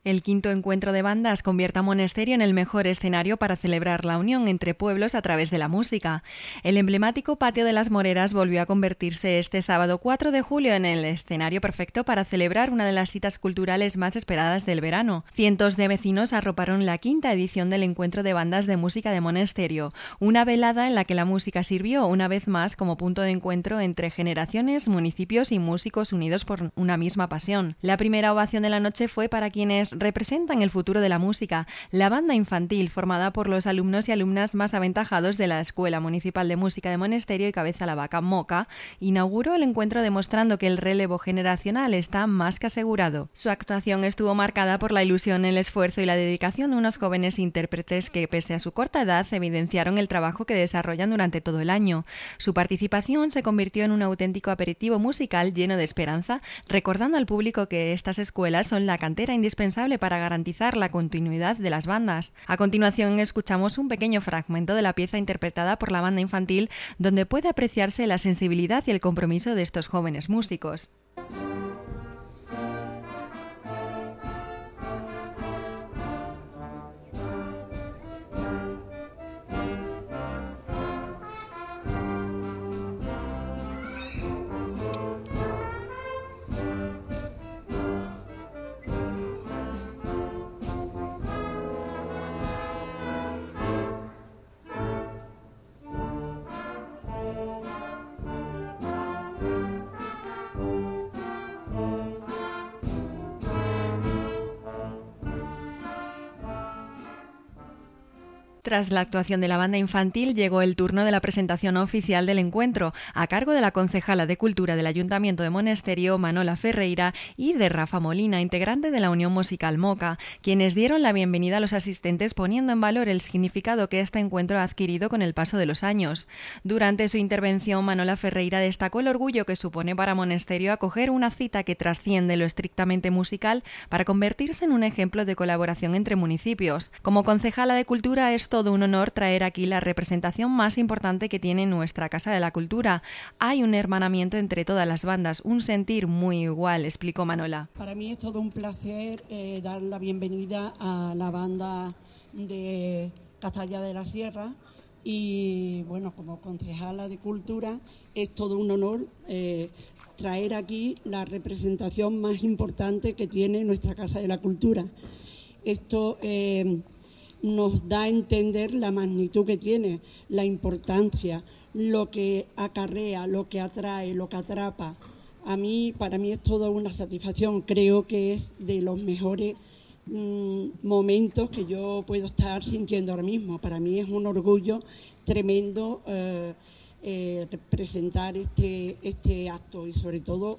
El quinto encuentro de bandas convierte a Monesterio en el mejor escenario para celebrar la unión entre pueblos a través de la música. El emblemático Patio de las Moreras volvió a convertirse este sábado 4 de julio en el escenario perfecto para celebrar una de las citas culturales más esperadas del verano. Cientos de vecinos arroparon la quinta edición del encuentro de bandas de música de Monesterio, una velada en la que la música sirvió una vez más como punto de encuentro entre generaciones, municipios y músicos unidos por una misma pasión. La primera ovación de la noche fue para quienes representan el futuro de la música, la banda infantil formada por los alumnos y alumnas más aventajados de la Escuela Municipal de Música de Monesterio y Cabeza la Vaca, MOCA, inauguró el encuentro demostrando que el relevo generacional está más que asegurado. Su actuación estuvo marcada por la ilusión, el esfuerzo y la dedicación de unos jóvenes intérpretes que, pese a su corta edad, evidenciaron el trabajo que desarrollan durante todo el año. Su participación se convirtió en un auténtico aperitivo musical lleno de esperanza, recordando al público que estas escuelas son la cantera indispensable para garantizar la continuidad de las bandas. A continuación escuchamos un pequeño fragmento de la pieza interpretada por la banda infantil, donde puede apreciarse la sensibilidad y el compromiso de estos jóvenes músicos. Tras la actuación de la banda infantil, llegó el turno de la presentación oficial del encuentro, a cargo de la concejala de Cultura del Ayuntamiento de Monesterio, Manola Ferreira, y de Rafa Molina, integrante de la Unión Musical MOCA, quienes dieron la bienvenida a los asistentes poniendo en valor el significado que este encuentro ha adquirido con el paso de los años. Durante su intervención, Manola Ferreira destacó el orgullo que supone para Monesterio acoger una cita que trasciende lo estrictamente musical para convertirse en un ejemplo de colaboración entre municipios. Como concejala de Cultura, es todo un honor traer aquí la representación más importante que tiene nuestra Casa de la Cultura. Hay un hermanamiento entre todas las bandas, un sentir muy igual, explicó Manola. Para mí es todo un placer dar la bienvenida a la banda de Cazalla de la Sierra y, bueno, como concejala de Cultura es todo un honor traer aquí la representación más importante que tiene nuestra Casa de la Cultura. Esto nos da a entender la magnitud que tiene, la importancia, lo que acarrea, lo que atrae, lo que atrapa. Para mí es toda una satisfacción. Creo que es de los mejores momentos que yo puedo estar sintiendo ahora mismo. Para mí es un orgullo tremendo presentar este acto y sobre todo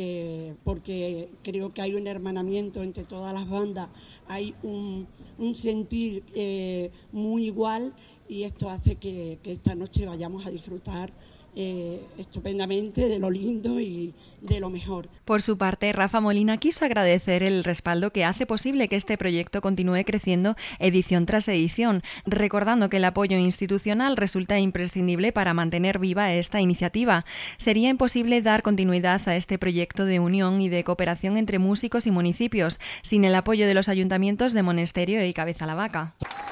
porque creo que hay un hermanamiento entre todas las bandas, hay un sentir muy igual y esto hace que esta noche vayamos a disfrutar estupendamente de lo lindo y de lo mejor. Por su parte, Rafa Molina quiso agradecer el respaldo que hace posible que este proyecto continúe creciendo edición tras edición, recordando que el apoyo institucional resulta imprescindible para mantener viva esta iniciativa. Sería imposible dar continuidad a este proyecto de unión y de cooperación entre músicos y municipios sin el apoyo de los ayuntamientos de Monesterio y Cabeza la Vaca.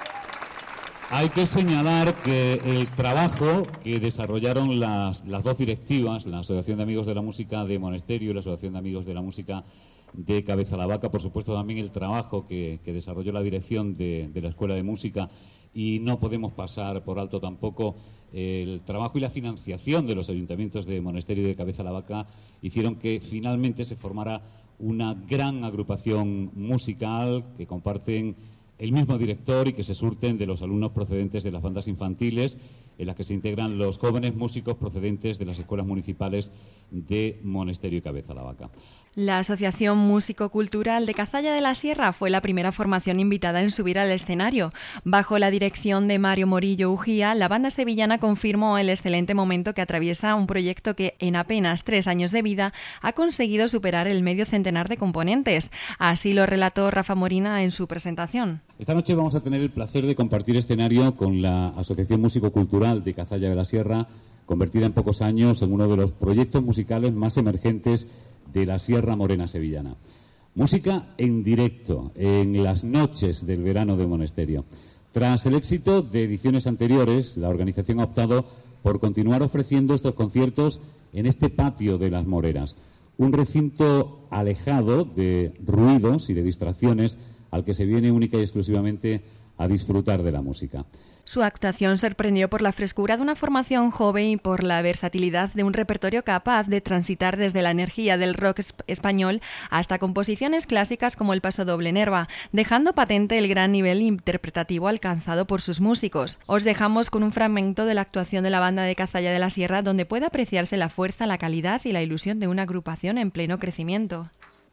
Hay que señalar que el trabajo que desarrollaron las dos directivas, la Asociación de Amigos de la Música de Monesterio y la Asociación de Amigos de la Música de Cabeza la Vaca, por supuesto también el trabajo que desarrolló la dirección de la Escuela de Música, y no podemos pasar por alto tampoco el trabajo y la financiación de los ayuntamientos de Monesterio y de Cabeza la Vaca, hicieron que finalmente se formara una gran agrupación musical que comparten el mismo director y que se surten de los alumnos procedentes de las bandas infantiles, en las que se integran los jóvenes músicos procedentes de las escuelas municipales de Monesterio y Cabeza la Vaca. La Asociación Músico-Cultural de Cazalla de la Sierra fue la primera formación invitada en subir al escenario. Bajo la dirección de Mario Morillo Ujía, la banda sevillana confirmó el excelente momento que atraviesa un proyecto que, en apenas 3 años de vida, ha conseguido superar el medio centenar de componentes. Así lo relató Rafa Molina en su presentación. Esta noche vamos a tener el placer de compartir escenario con la Asociación Músico-Cultural de Cazalla de la Sierra, convertida en pocos años en uno de los proyectos musicales más emergentes de la Sierra Morena sevillana. Música en directo, en las noches del verano de Monesterio. Tras el éxito de ediciones anteriores, la organización ha optado por continuar ofreciendo estos conciertos en este patio de las Moreras, un recinto alejado de ruidos y de distracciones al que se viene única y exclusivamente a disfrutar de la música. Su actuación sorprendió por la frescura de una formación joven y por la versatilidad de un repertorio capaz de transitar desde la energía del rock español hasta composiciones clásicas como el pasodoble Nerva, dejando patente el gran nivel interpretativo alcanzado por sus músicos. Os dejamos con un fragmento de la actuación de la banda de Cazalla de la Sierra, donde puede apreciarse la fuerza, la calidad y la ilusión de una agrupación en pleno crecimiento.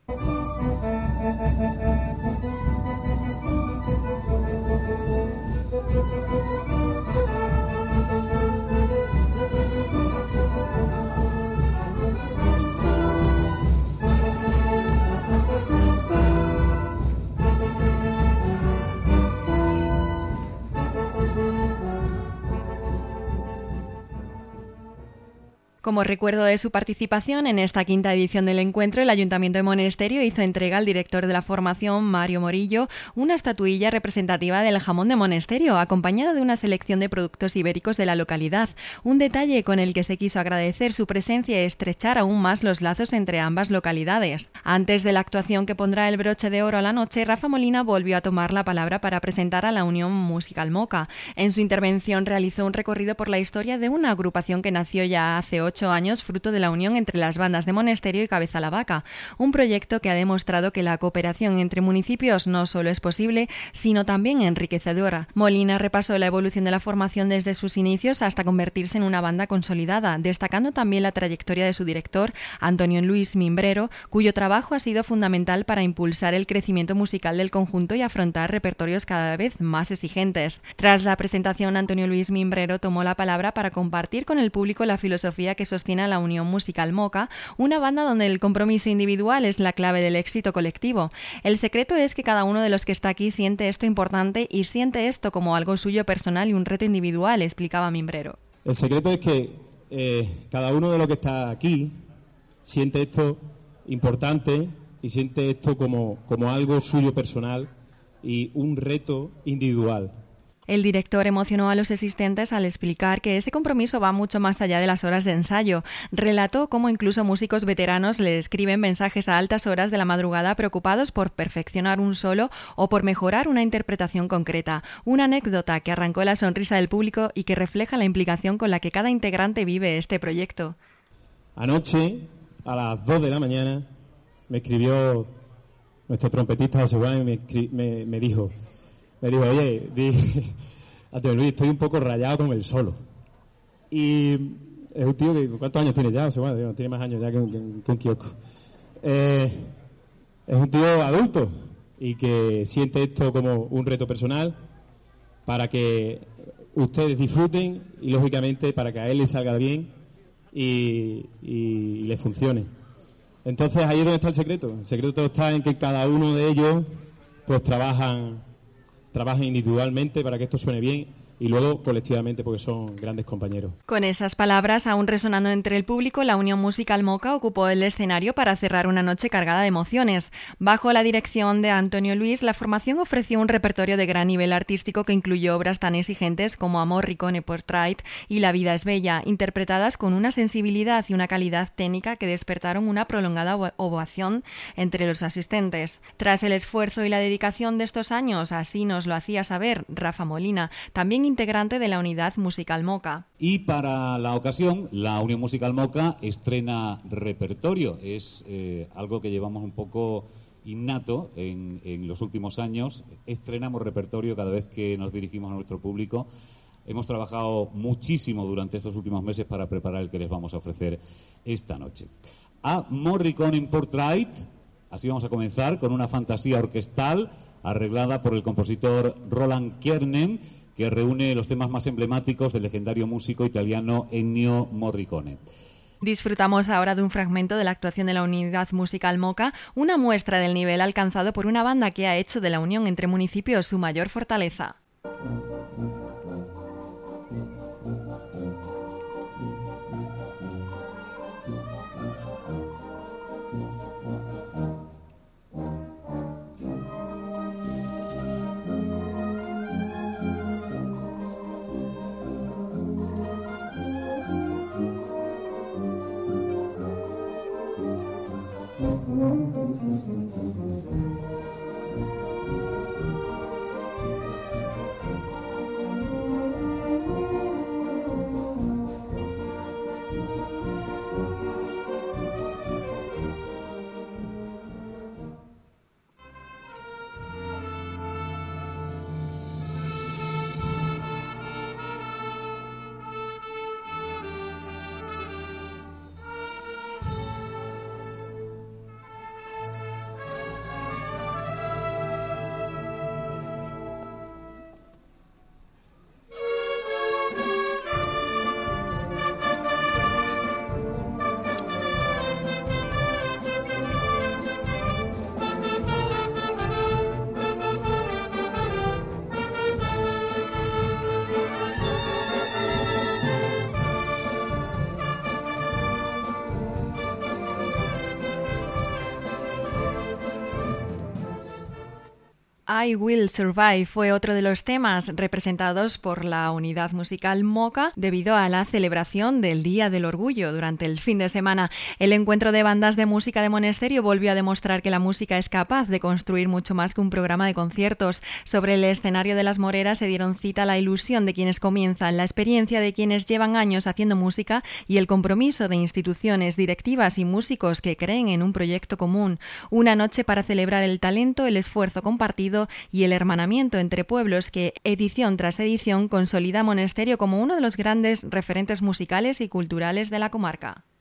Como recuerdo de su participación en esta quinta edición del encuentro, el Ayuntamiento de Monesterio hizo entrega al director de la formación, Mario Morillo, una estatuilla representativa del jamón de Monesterio, acompañada de una selección de productos ibéricos de la localidad, un detalle con el que se quiso agradecer su presencia y estrechar aún más los lazos entre ambas localidades. Antes de la actuación que pondrá el broche de oro a la noche, Rafa Molina volvió a tomar la palabra para presentar a la Unión Musical Moca. En su intervención realizó un recorrido por la historia de una agrupación que nació ya hace 8 años fruto de la unión entre las bandas de Monesterio y Cabeza la Vaca, un proyecto que ha demostrado que la cooperación entre municipios no solo es posible, sino también enriquecedora. Molina repasó la evolución de la formación desde sus inicios hasta convertirse en una banda consolidada, destacando también la trayectoria de su director, Antonio Luis Mimbrero, cuyo trabajo ha sido fundamental para impulsar el crecimiento musical del conjunto y afrontar repertorios cada vez más exigentes. Tras la presentación, Antonio Luis Mimbrero tomó la palabra para compartir con el público la filosofía que sostiene a la Unión Musical Moca, una banda donde el compromiso individual es la clave del éxito colectivo. El secreto es que cada uno de los que está aquí siente esto importante y siente esto como algo suyo personal y un reto individual, explicaba Mimbrero. El secreto es que cada uno de los que está aquí siente esto importante y siente esto como algo suyo personal y un reto individual. El director emocionó a los asistentes al explicar que ese compromiso va mucho más allá de las horas de ensayo. Relató cómo incluso músicos veteranos le escriben mensajes a altas horas de la madrugada preocupados por perfeccionar un solo o por mejorar una interpretación concreta. Una anécdota que arrancó la sonrisa del público y que refleja la implicación con la que cada integrante vive este proyecto. Anoche, a las 2 de la mañana, me escribió nuestro trompetista José Juan y me dijo, oye, Antonio Luis, estoy un poco rayado con el solo. Y es un tío que, ¿cuántos años tiene ya? Bueno, tiene más años ya que un kiosco. Es un tío adulto y que siente esto como un reto personal para que ustedes disfruten y, lógicamente, para que a él le salga bien y le funcione. Entonces, ahí es donde está el secreto. El secreto está en que cada uno de ellos pues trabajan individualmente para que esto suene bien y luego colectivamente porque son grandes compañeros. Con esas palabras aún resonando entre el público, la Unión Musical Moca ocupó el escenario para cerrar una noche cargada de emociones. Bajo la dirección de Antonio Luis, la formación ofreció un repertorio de gran nivel artístico que incluyó obras tan exigentes como Amor, Ricone, Portrait y La vida es bella, interpretadas con una sensibilidad y una calidad técnica que despertaron una prolongada ovación entre los asistentes. Tras el esfuerzo y la dedicación de estos años, así nos lo hacía saber Rafa Molina, también integrante de la Unidad Musical Moca. Y para la ocasión, la Unión Musical Moca estrena repertorio. Es algo que llevamos un poco innato en los últimos años. Estrenamos repertorio cada vez que nos dirigimos a nuestro público. Hemos trabajado muchísimo durante estos últimos meses para preparar el que les vamos a ofrecer esta noche. A Morricone en Portrait, así vamos a comenzar, con una fantasía orquestal arreglada por el compositor Roland Kiernan, que reúne los temas más emblemáticos del legendario músico italiano Ennio Morricone. Disfrutamos ahora de un fragmento de la actuación de la Unidad Musical Moca, una muestra del nivel alcanzado por una banda que ha hecho de la unión entre municipios su mayor fortaleza. I Will Survive fue otro de los temas representados por la unidad musical Moca debido a la celebración del Día del Orgullo durante el fin de semana. El encuentro de bandas de música de Monesterio volvió a demostrar que la música es capaz de construir mucho más que un programa de conciertos. Sobre el escenario de las Moreras se dieron cita la ilusión de quienes comienzan, la experiencia de quienes llevan años haciendo música y el compromiso de instituciones, directivas y músicos que creen en un proyecto común. Una noche para celebrar el talento, el esfuerzo compartido y el hermanamiento entre pueblos que, edición tras edición, consolida Monesterio como uno de los grandes referentes musicales y culturales de la comarca.